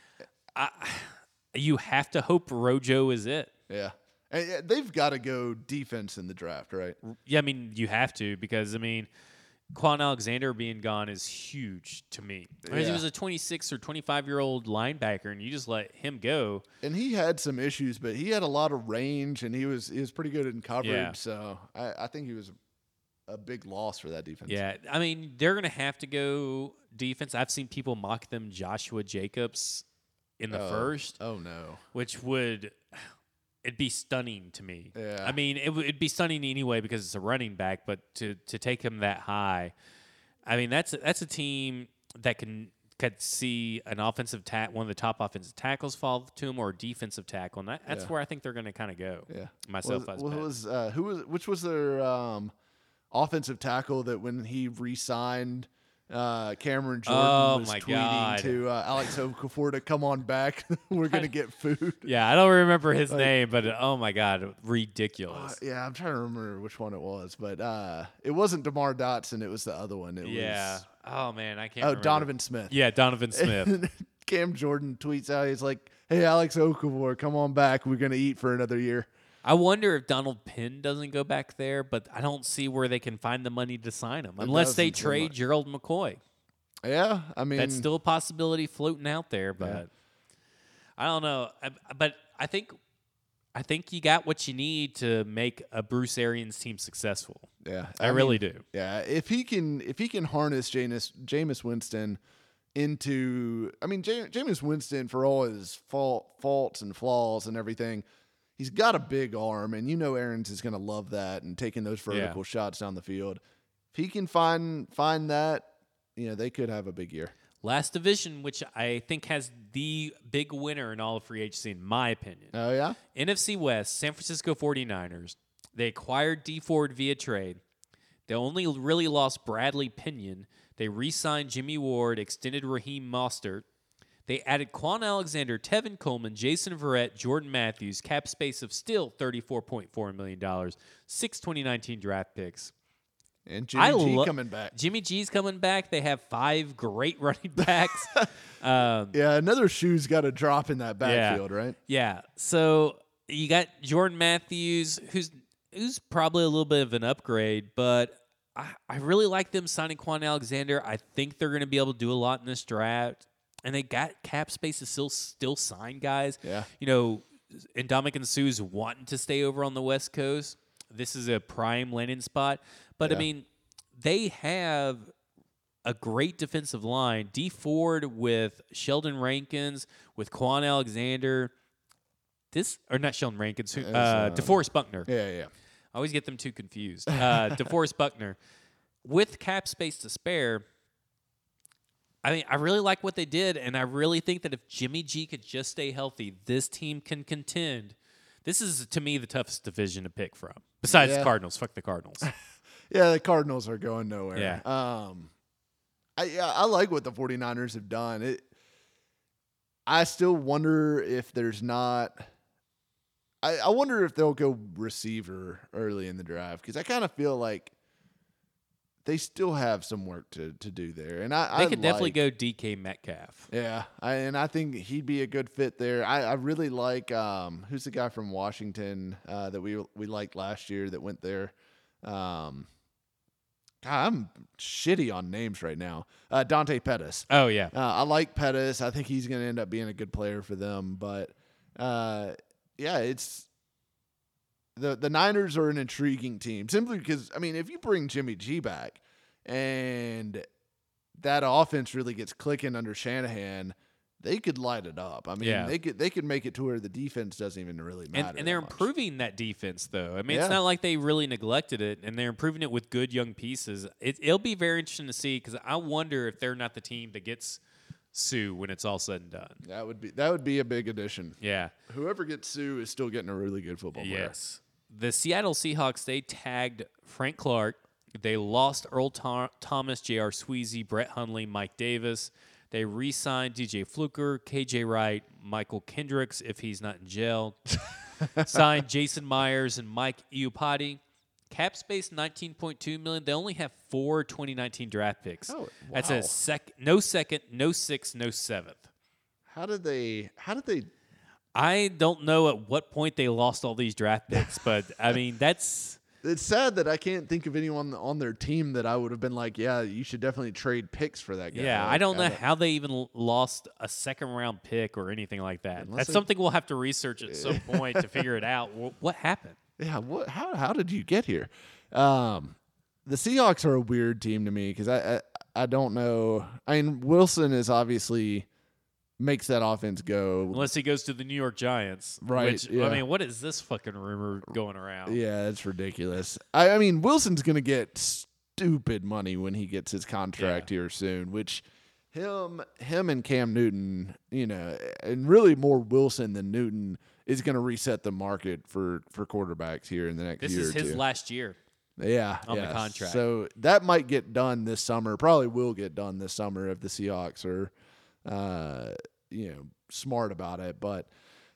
I, you have to hope Rojo is it. Yeah. And, yeah, they've got to go defense in the draft, right? Yeah, I mean, you have to because, I mean, Quan Alexander being gone is huge to me. Because he Yeah. was a twenty-six or twenty-five-year-old linebacker, and you just let him go. And he had some issues, but he had a lot of range, and he was he was pretty good in coverage. Yeah. So I, I think he was a big loss for that defense. Yeah, I mean, they're going to have to go defense. I've seen people mock them Joshua Jacobs in the Oh. first, Oh no. which would it'd be stunning to me. Yeah. I mean, it would it'd be stunning anyway because it's a running back, but to to take him that high, I mean, that's that's a team that can could see an offensive tack, one of the top offensive tackles fall to him, or a defensive tackle, and that, that's Yeah. where I think they're going to kind of go. Yeah. Myself was, as well, bet. was uh, who was which was their um, offensive tackle that when he re-signed uh, Cameron Jordan Oh, was my tweeting God. to uh, Alex Okafor to come on back. We're gonna get food. Yeah, I don't remember his Like- name, but oh my god, Uh, ridiculous. yeah, I'm trying to remember which one it was, but uh, it wasn't DeMar Dotson. It was the other one. It yeah. was Oh man, I can't. oh remember. Donovan Smith. Yeah, Donovan Smith. And Cam Jordan tweets out, he's like, "Hey, Alex Okafor, come on back. We're gonna eat for another year." I wonder if Donald Penn doesn't go back there, but I don't see where they can find the money to sign him unless they doesn't seem trade like- Gerald McCoy. Yeah, I mean, That's still a possibility floating out there, but Yeah. I don't know. I, but I think I think you got what you need to make a Bruce Arians team successful. yeah. I, mean, really do. Yeah, if he can, if he can harness Jameis, Jameis Winston into, I mean, Jam- Jameis Winston, for all his fault, faults and flaws and everything, he's got a big arm, and you know Arians is going to love that and taking those vertical shots down the field. If he can find find that, you know, they could have a big year. Last division, which I think has the big winner in all of free agency, in my opinion. Oh yeah, N F C West, San Francisco forty-niners. They acquired D Ford via trade. They only really lost Bradley Pinion. They re-signed Jimmy Ward, extended Raheem Mostert. They added Quan Alexander, Tevin Coleman, Jason Verrett, Jordan Matthews, cap space of still thirty-four point four million dollars, six twenty nineteen draft picks. and Jimmy I G lo- coming back. Jimmy G's coming back. They have five great running backs. um, Yeah, another shoe's got to drop in that backfield, right? Yeah. So you got Jordan Matthews, who's who's probably a little bit of an upgrade, but I, I really like them signing Quan Alexander. I think they're going to be able to do a lot in this draft, and they got cap space to still still sign guys. Yeah. You know, Ndamukong Suh's wanting to stay over on the West Coast. This is a prime landing spot, but Yeah. I mean, they have a great defensive line. D Ford with Sheldon Rankins, with Quan Alexander. This or not Sheldon Rankins, who, It was, uh, uh, DeForest Buckner. Yeah, yeah. I always get them too confused. Uh, DeForest Buckner with cap space to spare. I mean, I really like what they did, and I really think that if Jimmy G could just stay healthy, this team can contend. This is, to me, the toughest division to pick from. Besides Yeah. the Cardinals. Fuck the Cardinals. Yeah, the Cardinals are going nowhere. Yeah. Um, I yeah, I like what the forty-niners have done. It. I still wonder if there's not. I, I wonder if they'll go receiver early in the draft because I kind of feel like they still have some work to, to do there, and I They I could definitely like- go D K Metcalf. Yeah, I, and I think he'd be a good fit there. I, I really like um, who's the guy from Washington uh, that we we liked last year that went there. Um, God, I'm shitty on names right now. Uh, Dante Pettis. Oh, yeah. Uh, I like Pettis. I think he's going to end up being a good player for them. But uh, yeah, it's the the Niners are an intriguing team simply because I mean, if you bring Jimmy G back and that offense really gets clicking under Shanahan, they could light it up. I mean, Yeah. they could they could make it to where the defense doesn't even really matter. And, and they're that much. improving that defense, though. I mean, Yeah. it's not like they really neglected it, and they're improving it with good young pieces. It, it'll be very interesting to see because I wonder if they're not the team that gets Sue when it's all said and done. That would be that would be a big addition. Yeah. Whoever gets Sue is still getting a really good football player. Yes. The Seattle Seahawks, they tagged Frank Clark. They lost Earl Tho- Thomas, J R. Sweezy, Brett Hundley, Mike Davis. They re-signed D J Fluker, K J Wright, Michael Kendricks, if he's not in jail. Signed Jason Myers and Mike Iupati. Cap space nineteen point two million dollars. They only have four twenty nineteen draft picks. Oh, That's wow. a sec, no second, no sixth, no seventh. How did they? How did they? I don't know at what point they lost all these draft picks, but I mean that's It's sad that I can't think of anyone on their team that I would have been like, yeah, you should definitely trade picks for that guy. yeah. Like, I don't know uh, how they even l- lost a second round pick or anything like that. Unless That's they- something we'll have to research at some point to figure it out. Wh- What happened? Yeah, what? How? How did you get here? Um, the Seahawks are a weird team to me because I, I I don't know. I mean, Wilson is obviously makes that offense go. Unless he goes to the New York Giants, Right, Which yeah. I mean, what is this fucking rumor going around? Yeah, it's ridiculous. I, I mean, Wilson's gonna get stupid money when he gets his contract here soon. Which him, him and Cam Newton, you know, and really more Wilson than Newton is gonna reset the market for for quarterbacks here in the next This year is or his two. last year. Yeah, on the yeah. contract. So that might get done this summer. Probably will get done this summer if the Seahawks are, uh, you know, smart about it. But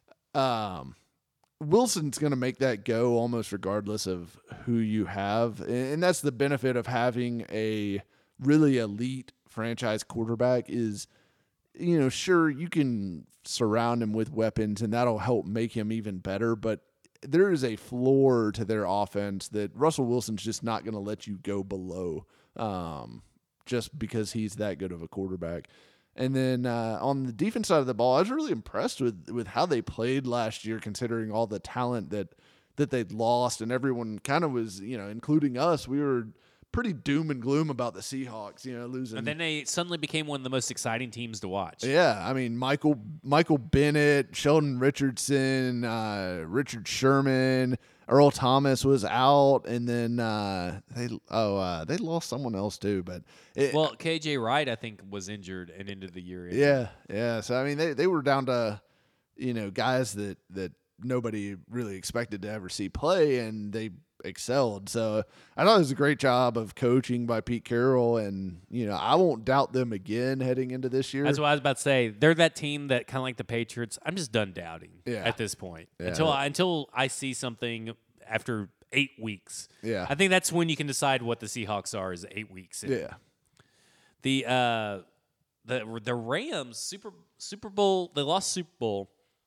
um, Wilson's going to make that go almost regardless of who you have, and that's the benefit of having a really elite franchise quarterback. Is, you know, sure, you can surround him with weapons, and that'll help make him even better, but there is a floor to their offense that Russell Wilson's just not going to let you go below, um, just because he's that good of a quarterback. And then uh, on the defense side of the ball, I was really impressed with with how they played last year, considering all the talent that that they'd lost, and everyone kind of was, you know, including us, we were pretty doom and gloom about the Seahawks, you know, losing. And then they suddenly became one of the most exciting teams to watch. Yeah, I mean Michael Michael Bennett, Sheldon Richardson, uh, Richard Sherman, Earl Thomas was out, and then uh, they oh uh, they lost someone else too. But it, Well, K J Wright, I think, was injured and into the year. injured. yeah, yeah. So I mean they, they were down to, you know, guys that that nobody really expected to ever see play, and they excelled. So I thought it was a great job of coaching by Pete Carroll, and you know I won't doubt them again heading into this year. That's what I was about to say. They're that team that kind of like the Patriots. I'm just done doubting Yeah. at this point Yeah. until I, until I see something after eight weeks. Yeah. I think that's when you can decide what the Seahawks are. Is eight weeks. in. Yeah, The uh, the the Rams Super Super Bowl. They lost Super Bowl.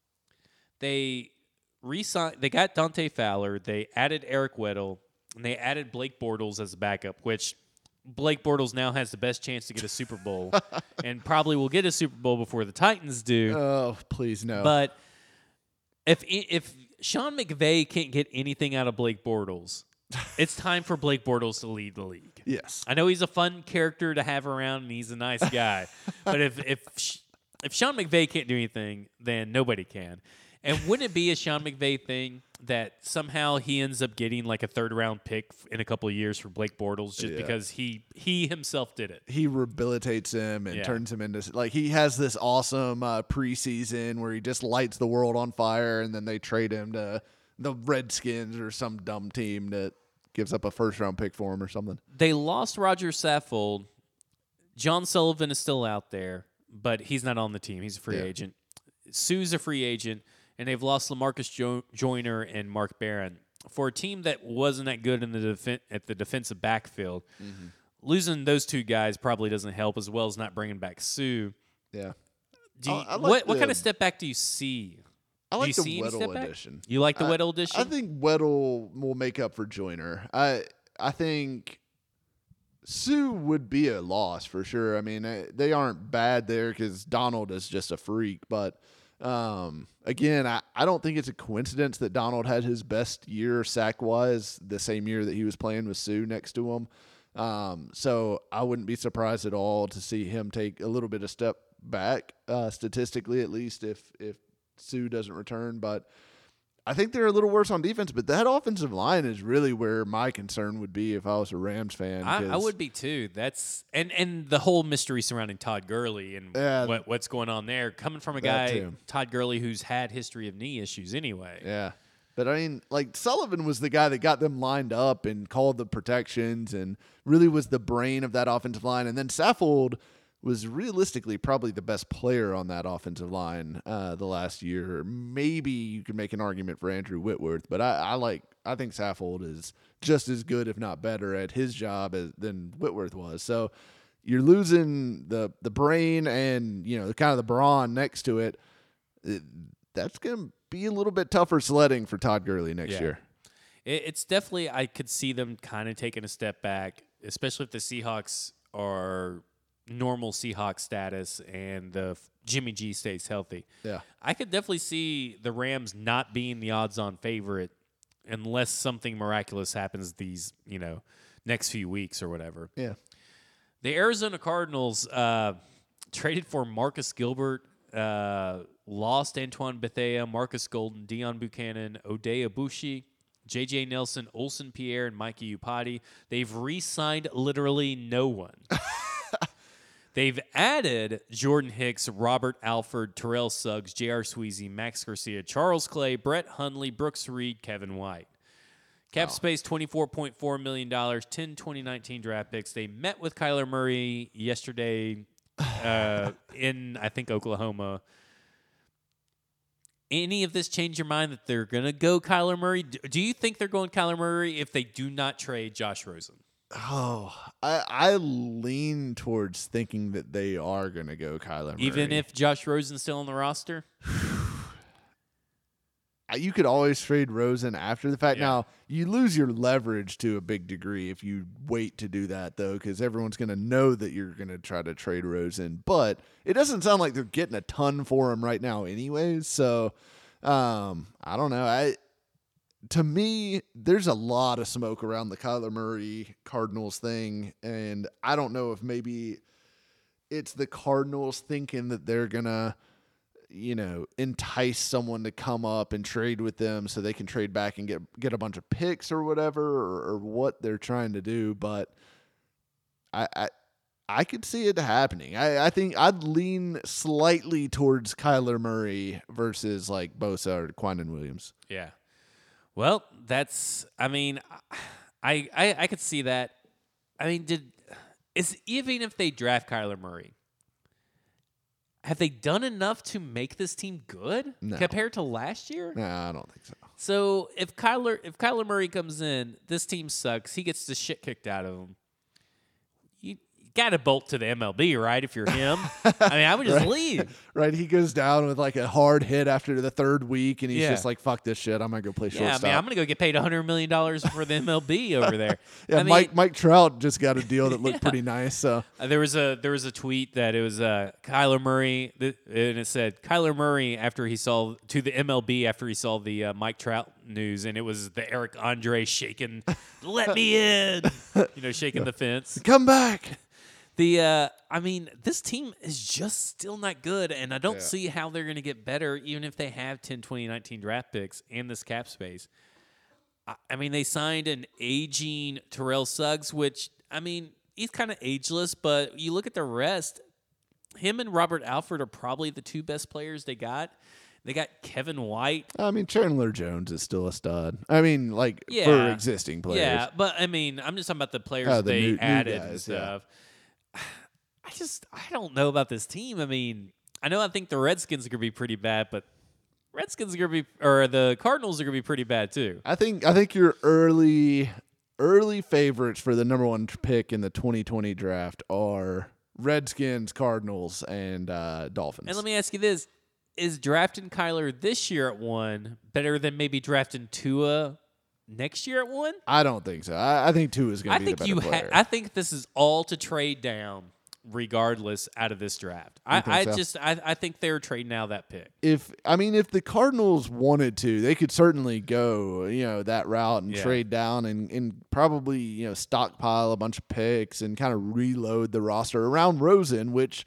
They re-signed. They got Dante Fowler. They added Eric Weddle, and they added Blake Bortles as a backup, which Blake Bortles now has the best chance to get a Super Bowl, and probably will get a Super Bowl before the Titans do. oh please no. But if if Sean McVay can't get anything out of Blake Bortles, it's time for Blake Bortles to lead the league. yes, I know he's a fun character to have around, and he's a nice guy. But if if if Sean McVay can't do anything, then nobody can. And wouldn't it be a Sean McVay thing that somehow he ends up getting like a third round pick in a couple of years for Blake Bortles just Yeah. because he he himself did it? he rehabilitates him and Yeah. turns him into, like, he has this awesome uh, preseason where he just lights the world on fire, and then they trade him to the Redskins or some dumb team that gives up a first round pick for him or something. They lost Roger Saffold. John Sullivan is still out there, but he's not on the team. He's a free Yeah. agent. Sue's a free agent. And they've lost LaMarcus jo- Joyner and Mark Barron. For a team that wasn't that good in the defen- at the defensive backfield, Mm-hmm. losing those two guys probably doesn't help, as well as not bringing back Sue. Yeah, Do you, I- I like what, what kind the- of step back do you see? I Do like you the see any step Weddle back? edition. You like the I- Weddle edition? I think Weddle will make up for Joyner. I I think Sue would be a loss for sure. I mean, eh, they aren't bad there because Donald is just a freak. But um, again, I, I don't think it's a coincidence that Donald had his best year sack wise the same year that he was playing with Sue next to him. Um, so I wouldn't be surprised at all to see him take a little bit of step back, uh, statistically at least, if if Sue doesn't return. But I think they're a little worse on defense. But that offensive line is really where my concern would be if I was a Rams fan. I, I would be too. That's and and the whole mystery surrounding Todd Gurley and Yeah. what what's going on there, coming from a That guy too. Todd Gurley who's had history of knee issues anyway. Yeah. But, I mean, like, Sullivan was the guy that got them lined up and called the protections and really was the brain of that offensive line. And then Saffold was realistically probably the best player on that offensive line uh, the last year. Maybe you could make an argument for Andrew Whitworth, but I, I like I think Saffold is just as good, if not better, at his job as, than Whitworth was. So you're losing the the brain and, you know, kind of the brawn next to it. it that's going to be a little bit tougher sledding for Todd Gurley next Yeah. year. It, it's definitely, I could see them kind of taking a step back, especially if the Seahawks are normal Seahawks status and the Jimmy G stays healthy. Yeah. I could definitely see the Rams not being the odds-on favorite unless something miraculous happens these, you know, next few weeks or whatever. Yeah. The Arizona Cardinals uh, traded for Marcus Gilbert, uh, lost Antoine Bethea, Marcus Golden, Deion Buchanan, Odea Abushi, J J Nelson, Olsen Pierre, and Mikey Upati. They've re-signed literally no one. They've added Jordan Hicks, Robert Alford, Terrell Suggs, J R. Sweezy, Max Garcia, Charles Clay, Brett Hundley, Brooks Reed, Kevin White. Cap Wow. space, twenty-four point four million dollars, ten twenty nineteen draft picks. They met with Kyler Murray yesterday uh, in, I think, Oklahoma. Any of this change your mind that they're going to go Kyler Murray? Do do you think they're going Kyler Murray if they do not trade Josh Rosen? Oh, I, I lean towards thinking that they are going to go Kyler Murray. Even if Josh Rosen's still on the roster? You could always trade Rosen after the fact. Yeah. Now, you lose your leverage to a big degree if you wait to do that, though, because everyone's going to know that you're going to try to trade Rosen. But it doesn't sound like they're getting a ton for him right now anyways. So, um, I don't know. I To me, there's a lot of smoke around the Kyler Murray Cardinals thing, and I don't know if maybe it's the Cardinals thinking that they're going to, you know, entice someone to come up and trade with them so they can trade back and get get a bunch of picks or whatever, or, or what they're trying to do. But I, I I could see it happening. I, I think I'd lean slightly towards Kyler Murray versus like Bosa or Quinnen Williams. Yeah. Well, that's, I mean, I, I I could see that. I mean, did is even if they draft Kyler Murray, have they done enough to make this team good No. compared to last year? Nah, I don't think so. So if Kyler if Kyler Murray comes in, this team sucks. He gets the shit kicked out of him. You got to bolt to the M L B, right? If you're him, I mean, I would just Right. leave. Right, he goes down with like a hard hit after the third week, and he's Yeah. just like, "Fuck this shit! I'm gonna go play Yeah, shortstop." I mean, I'm gonna go get paid a hundred million dollars for the M L B over there. yeah, I mean, Mike Mike Trout just got a deal that looked Yeah. pretty nice. So Uh, there was a there was a tweet that it was uh, Kyler Murray, th- and it said Kyler Murray after he saw to the M L B after he saw the uh, Mike Trout news, and it was the Eric Andre shaking, "Let me in," you know, shaking the fence. come back. The uh, I mean, this team is just still not good, and I don't Yeah. see how they're going to get better, even if they have ten, twenty, nineteen draft picks and this cap space. I, I mean, they signed an aging Terrell Suggs, which I mean, he's kind of ageless, but you look at the rest. Him and Robert Alford are probably the two best players they got. They got Kevin White. I mean, Chandler Jones is still a stud. I mean, like for Yeah. existing players. Yeah, but I mean, I'm just talking about the players Oh, that the they new- new added and guys, yeah. stuff. I just I don't know about this team. I mean, I know I think the Redskins are gonna be pretty bad, but Redskins are gonna be or the Cardinals are gonna be pretty bad too. I think I think your early early favorites for the number one pick in the twenty twenty draft are Redskins, Cardinals, and uh, Dolphins. And let me ask you this: is drafting Kyler this year at one better than maybe drafting Tua next year at one? I don't think so. I, I think two is going I to be think the better you. Ha- player. I think this is all to trade down, regardless, out of this draft. I, think I so? just. I, I think they're trading out that pick. if I mean, if the Cardinals wanted to, they could certainly go, you know, that route and Yeah. trade down and, and probably, you know, stockpile a bunch of picks and kind of reload the roster around Rosen, which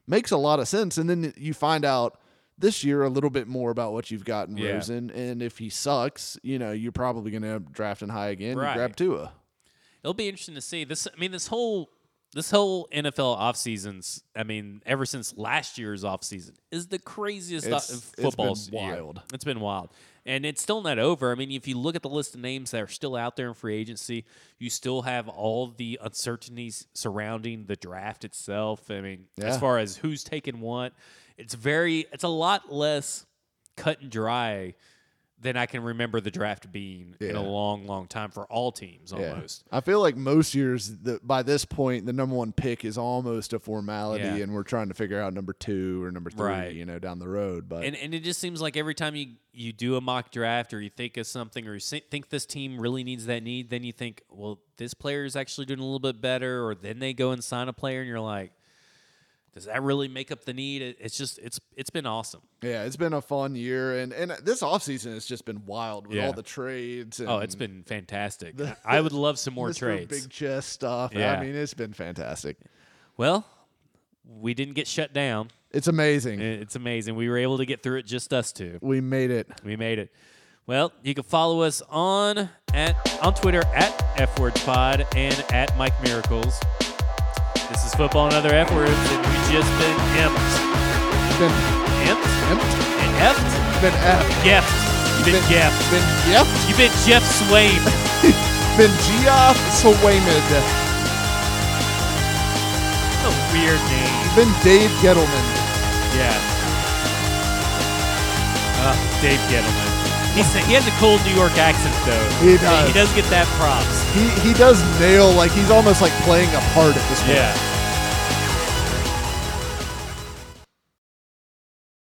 makes a lot of sense. And then you find out this year a little bit more about what you've got in Yeah. Rosen. And if he sucks, you know, you're probably going to draft him high again Right. and grab Tua. It'll be interesting to see this. I mean, this whole this whole N F L off seasons. I mean, ever since last year's off season is the craziest It's- o- it's football been year. wild. It's been wild, and it's still not over. I mean, if you look at the list of names that are still out there in free agency, you still have all the uncertainties surrounding the draft itself. I mean, as Yeah. far as who's taking what, it's very. It's a lot less cut and dry than I can remember the draft being in Yeah. a long, long time for all teams almost. I feel like most years, the, by this point, the number one pick is almost a formality, Yeah. and we're trying to figure out number two or number three, Right. you know, down the road. But And, and it just seems like every time you, you do a mock draft or you think of something or you si- think this team really needs that need, then you think, well, this player is actually doing a little bit better, or then they go and sign a player, and you're like, does that really make up the need? It, it's just it's it's been awesome. yeah, it's been a fun year, and and this offseason has just been wild with Yeah. all the trades. And Oh, it's been fantastic. I would love some more Mister trades. Big chest stuff. Yeah. I mean, it's been fantastic. Well, we didn't get shut down. It's amazing. It's amazing. We were able to get through it, just us two. We made it. We made it. Well, you can follow us on at on Twitter at F Words Pod and at Mike Miracles. This is Football and Other F Words, and we've just been imped. Been Imped? empty. And effed? Been F. Geft. You've been geft. Been yep. You've been Jeff Swain. Been Geoff Swaimid. A weird name. Been Dave Gettleman. Yeah. Uh, Dave Gettleman. He's, he has a cool New York accent, though. He does. He does get that props. He he does nail, like he's almost like playing a part at this point. Yeah.